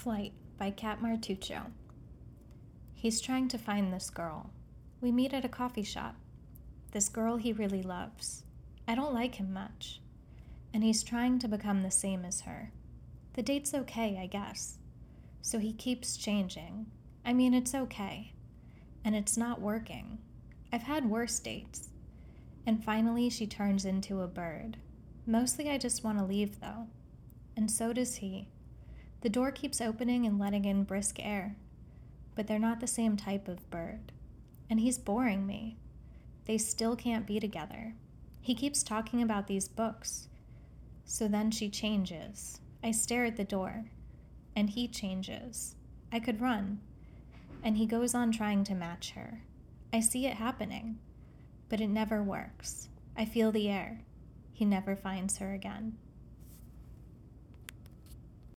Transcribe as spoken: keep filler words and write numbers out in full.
Flight by Kat Martuccio. He's trying to find this girl. We meet at a coffee shop. This girl he really loves. I don't like him much. And he's trying to become the same as her. The date's okay, I guess. So he keeps changing. I mean, it's okay. And it's not working. I've had worse dates. And finally she turns into a bird. Mostly I just want to leave, though. And so does he. The door keeps opening and letting in brisk air. But they're not the same type of bird. And he's boring me. They still can't be together. He keeps talking about these books. So then she changes. I stare at the door. And he changes. I could run. And he goes on trying to match her. I see it happening. But it never works. I feel the air. He never finds her again.